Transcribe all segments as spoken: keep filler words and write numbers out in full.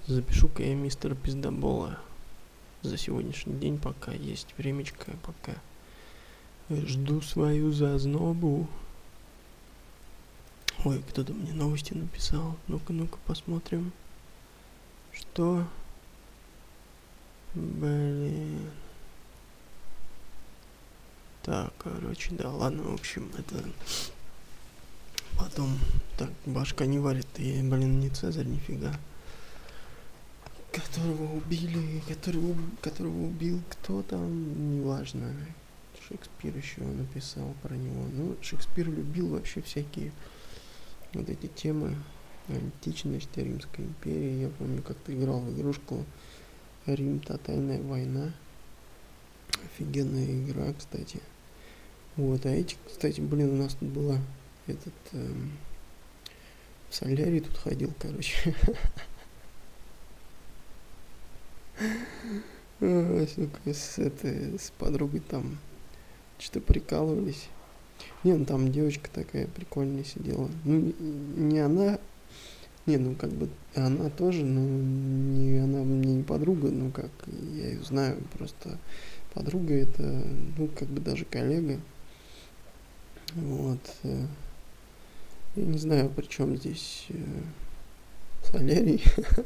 Запишу-ка я мистера Пиздобола за сегодняшний день, пока есть времечко, пока жду свою зазнобу. Ой, кто-то мне новости написал. Ну-ка, ну-ка, посмотрим. Что? Блин. Так, короче, да, ладно, в общем, это... Потом, так, башка не варит, и, блин, не Цезарь, нифига. Которого убили, которого, которого убил кто там, неважно. Шекспир еще написал про него. Ну, Шекспир любил вообще всякие вот эти темы. Античность, Римская империя. Я помню, как-то играл в игрушку Рим, тотальная война. Офигенная игра, кстати. Вот, а эти, кстати, блин, у нас тут была этот эм, в солярий тут ходил, короче. Сука, с этой, с подругой там что-то прикалывались. Не, ну там девочка такая прикольная сидела. Ну, не она, не, ну как бы она тоже, но не она мне не подруга, ну как, я ее знаю, просто подруга это, ну как бы даже коллега. Вот. Я не знаю, при чем здесь э, солярий.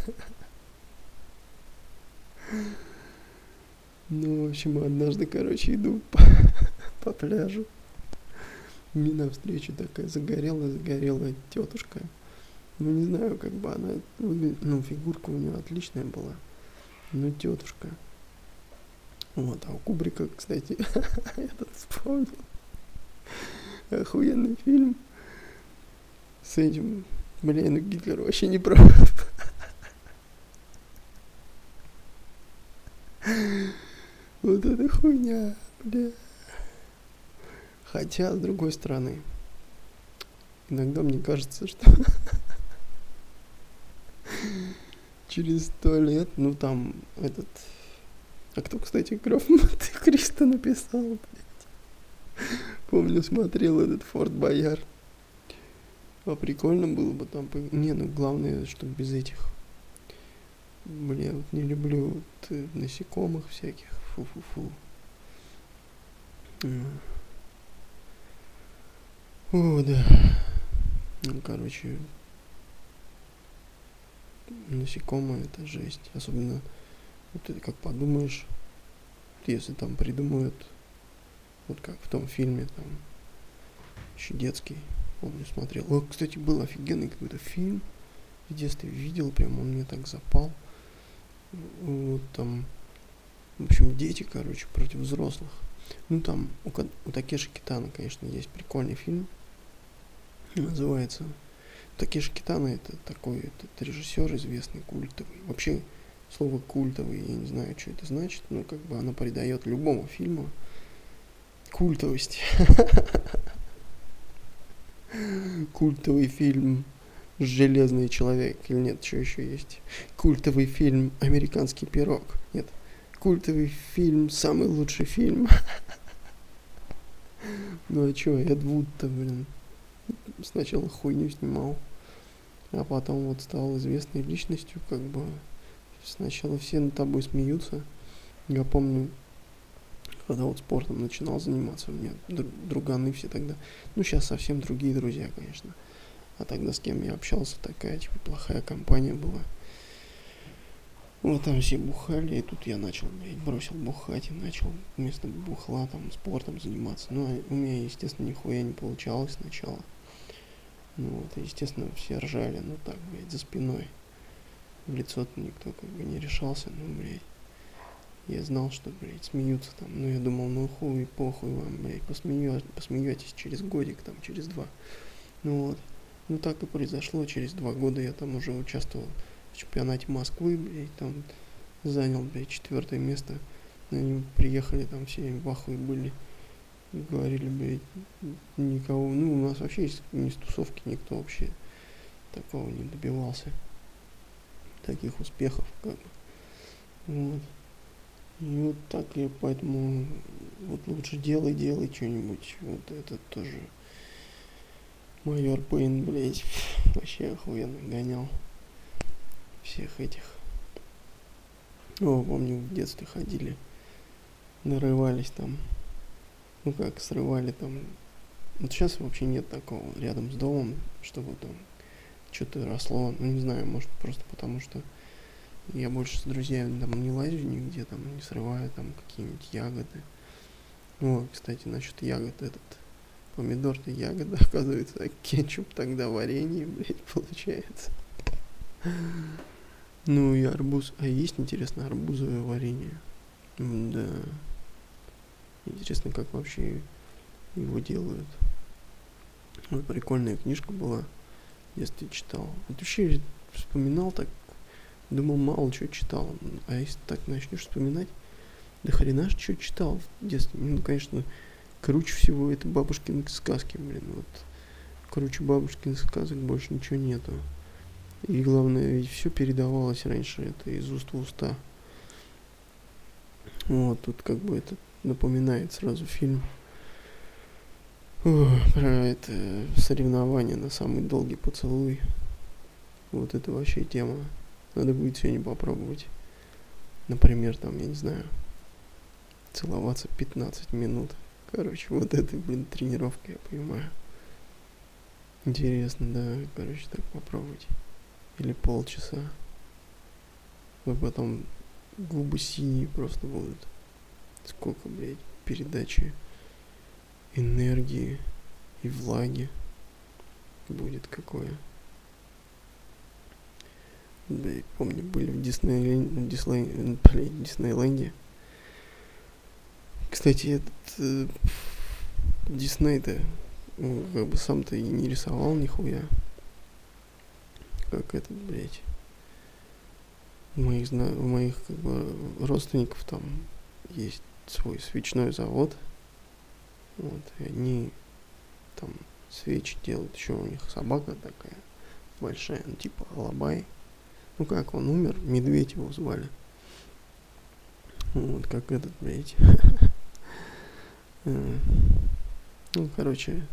Ну, в общем, однажды, короче, иду по, по пляжу. Мне навстречу такая загорелая-загорелая тетушка. Ну, не знаю, как бы она выглядит, ну, фигурка у нее отличная была. Ну, тетушка. Вот, а у Кубрика, кстати, я тут вспомнил. Охуенный фильм. С этим, блин, Гитлер вообще не прав. Вот эта хуйня, бля. Хотя, с другой стороны, иногда мне кажется, что через сто лет, ну там, этот... А кто, кстати, Граф Монте-Кристо написал, блядь? Помню, смотрел этот Форт Боярд. А прикольно было бы там... Не, ну главное, чтобы без этих... Бля, вот не люблю вот, насекомых всяких. Фу-фу-фу. О, да. Ну, короче, насекомые это жесть. Особенно, вот это как подумаешь, если там придумают, вот как в том фильме, там, еще детский, помню, смотрел. О, кстати, был офигенный какой-то фильм. В детстве видел, прям он мне так запал. Вот там, в общем, дети, короче, против взрослых. Ну, там у, у Такеши Китано, конечно, есть прикольный фильм. Называется... Такеши Китано это такой этот режиссер известный, культовый. Вообще, слово культовый, я не знаю, что это значит, но как бы оно придает любому фильму культовость. Культовый фильм «Железный человек». Или нет, что еще есть? Культовый фильм «Американский пирог». Нет. Культовый фильм «Самый лучший фильм». Ну а чё, Эд Вуд-то, блин, сначала хуйню снимал, а потом вот стал известной личностью, как бы сначала все над тобой смеются. Я помню, когда вот спортом начинал заниматься, у меня друганы все тогда, ну сейчас совсем другие друзья, конечно, а тогда с кем я общался, такая типа плохая компания была. Вот там все бухали, и тут я начал, блядь, бросил бухать и начал вместо бухла там спортом заниматься. Ну, а у меня, естественно, нихуя не получалось сначала. Ну вот, и, естественно, все ржали, ну так, блядь, за спиной. В лицо-то никто как бы не решался, ну, блядь. Я знал, что, блядь, смеются там. Ну, я думал, ну хуй, похуй вам, блядь, посмеё... посмеетесь через годик, там, через два. Ну вот. Ну так и произошло, через два года я там уже участвовал в чемпионате Москвы, блядь, там занял, блядь, четвертое место. Они приехали, там все в ахуе были. И говорили, блядь, никого, ну, у нас вообще из тусовки никто вообще такого не добивался. Таких успехов, как бы. Вот. И вот так я, поэтому, вот лучше делай, делай что-нибудь. Вот это тоже майор Пейн, блядь, вообще охуенно гонял всех этих О, помню, в детстве ходили, нарывались там, ну как, срывали там. Вот сейчас вообще нет такого рядом с домом, чтобы там что-то росло. Ну не знаю, может просто потому что я больше с друзьями там не лазю нигде, там не срываю там какие-нибудь ягоды. О, кстати, насчет ягод этот помидор-то ягода, оказывается, а кетчуп тогда варенье, блядь, получается. Ну и арбуз. А есть, интересно, арбузовое варенье? Да. Интересно, как вообще его делают. Ой, прикольная книжка была. В детстве читал. Вот вообще вспоминал так, думал, мало чего читал. А если так начнешь вспоминать, да хрена ж что читал в детстве. Ну, конечно, круче всего это бабушкины сказки, блин. Вот круче бабушкиных сказок больше ничего нету. И главное, ведь все передавалось раньше, это из уст в уста. Вот, тут как бы это напоминает сразу фильм О, про это соревнование на самый долгий поцелуй. Вот это вообще тема. Надо будет сегодня попробовать. Например, там, я не знаю, целоваться пятнадцать минут. Короче, вот это, блин, тренировка, я понимаю. Интересно, да, короче, так попробовать. Или полчаса. А потом губы синие просто будут. Сколько, блядь, передачи энергии и влаги будет какое. Да, я помню, были в Диснейленде, Дисней, блядь, Диснейленде. Кстати, этот э, Дисней-то ну, как бы сам-то и не рисовал нихуя. Как этот, блядь. У моих, у моих как бы родственников там есть свой свечной завод. Вот, и они там свечи делают. Еще у них собака такая большая, ну типа Алабай. Ну как он умер, медведь его звали. Вот, как этот, блядь. Ну, короче,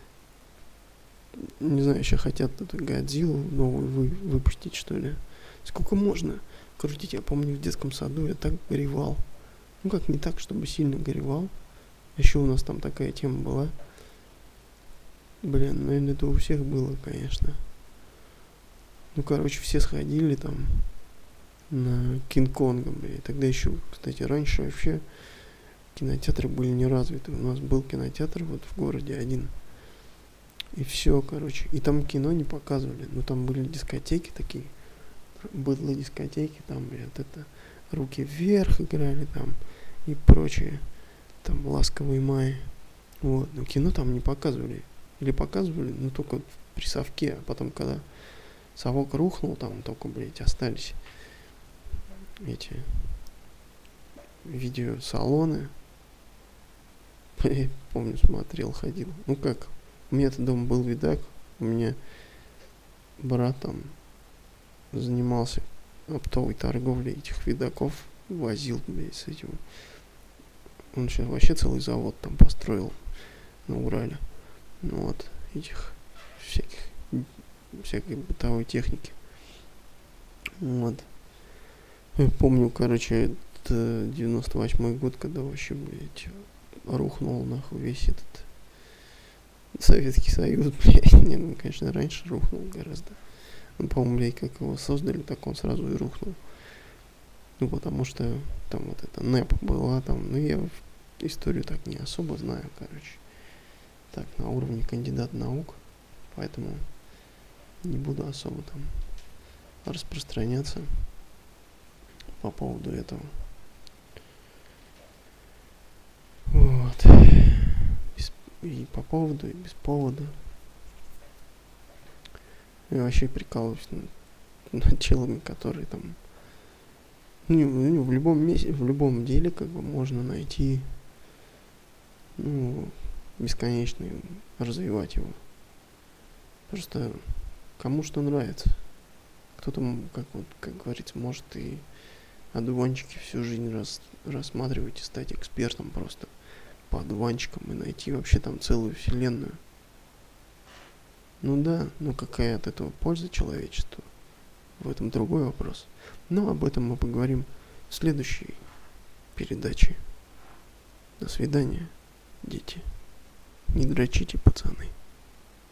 не знаю, еще хотят эту Годзиллу новую вы, выпустить, что ли. Сколько можно крутить? Я помню, в детском саду я так горевал. Ну, как не так, чтобы сильно горевал. Еще у нас там такая тема была. Блин, наверное, это у всех было, конечно. Ну, короче, все сходили там на Кинг-Конга, блядь. Тогда еще, кстати, раньше вообще кинотеатры были не развиты. У нас был кинотеатр вот в городе один. И все, короче. И там кино не показывали. Ну, там были дискотеки такие. Были дискотеки, там, блядь, это руки вверх играли там и прочее. Там ласковый май. Вот. Но кино там не показывали. Или показывали, но только при совке. А потом, когда совок рухнул, там только, блядь, остались эти видеосалоны. Я помню, смотрел, ходил. Ну как, у меня-то дома был видак, у меня брат там занимался оптовой торговлей этих видаков, возил, блядь, с этим. Он сейчас вообще целый завод там построил на Урале. Ну вот, этих всяких, всякой бытовой техники. Вот. Я помню, короче, это девяносто восьмой год, когда вообще, блядь, рухнул нахуй весь этот Советский Союз, блядь. Не, ну, конечно, раньше рухнул гораздо. Ну, по-моему, блядь, как его создали, так он сразу и рухнул. Ну, потому что там вот эта НЭП была там, ну, я историю так не особо знаю, короче. Так, на уровне кандидат наук, поэтому не буду особо там распространяться по поводу этого. Вот. И по поводу, и без повода. Я вообще прикалываюсь над, над челами, которые там ну, ну, в любом месте, в любом деле как бы можно найти ну, бесконечно развивать его. Просто кому что нравится. Кто-то, как вот, как говорится, может и одуванчики всю жизнь рас, рассматривать и стать экспертом просто по одуванчикам и найти вообще там целую вселенную. Ну да, но какая от этого польза человечеству? В этом другой вопрос. Но об этом мы поговорим в следующей передаче. До свидания, дети. Не дрочите, пацаны.